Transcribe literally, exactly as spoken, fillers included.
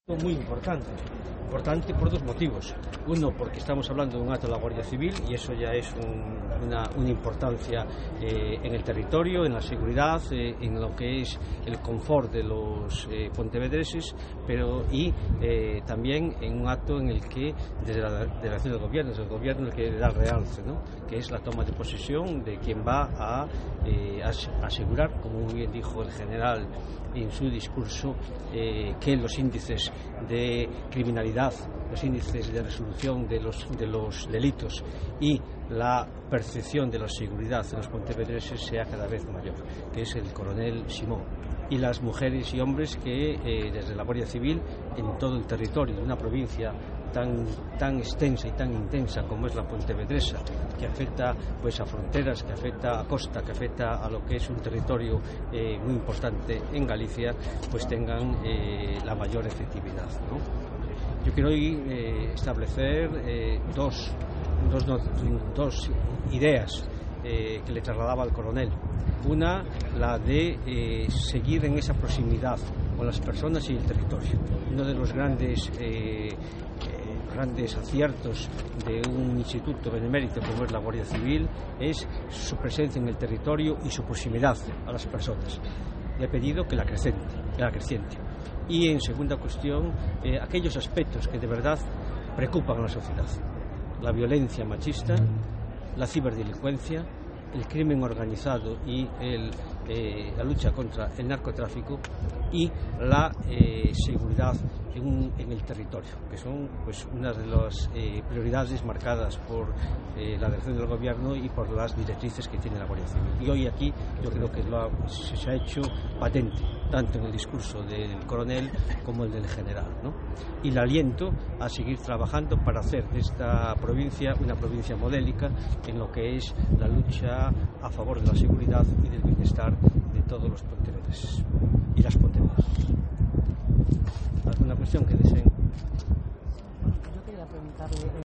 Muy importante, importante por dos motivos. Uno, porque estamos hablando de un acto de la Guardia Civil y eso ya es un, una, una importancia eh, en el territorio, en la seguridad, eh, en lo que es el confort de los eh, pontevedreses, pero y eh, también en un acto en el que desde la delegación del gobierno, desde el gobierno el que da realce, ¿no? Que es la toma de posesión de quien va a eh, asegurar, como muy bien dijo el general en su discurso, eh, que los índices de criminalidad, los índices de resolución de los, de los delitos y la percepción de la seguridad de los pontevedreses sea cada vez mayor, que es el coronel Simón. Y las mujeres y hombres que eh, desde la Guardia Civil en todo el territorio de una provincia tan, tan extensa y tan intensa como es la pontevedresa, que afecta pues a fronteras, que afecta a costa, que afecta a lo que es un territorio eh, muy importante en Galicia, pues tengan eh, la mayor efectividad, ¿no? Yo quiero hoy eh, establecer eh, dos, dos, dos ideas eh, que le trasladaba al coronel. Una, la de eh, seguir en esa proximidad con las personas y el territorio. Uno de los grandes eh, eh, grandes aciertos de un instituto benemérito como es la Guardia Civil es su presencia en el territorio y su proximidad a las personas. Le he pedido que la acreciente, que la acreciente. Y en segunda cuestión, eh, aquellos aspectos que de verdad preocupan a la sociedad: la violencia machista, la ciberdelincuencia, el crimen organizado y el, eh, la lucha contra el narcotráfico y la eh, seguridad en, un, en el territorio, que son pues una de las eh, prioridades marcadas por eh, la dirección del gobierno y por las directrices que tiene la Guardia Civil. Y hoy aquí yo creo que lo ha, se ha hecho patente, tanto en el discurso del coronel como el del general, ¿no? Y le aliento a seguir trabajando para hacer de esta provincia una provincia modélica en lo que es la lucha a favor de la seguridad y del bienestar de todos los pontevedreses y las pontevedresas. ¿Alguna cuestión que deseen? Yo quería preguntarle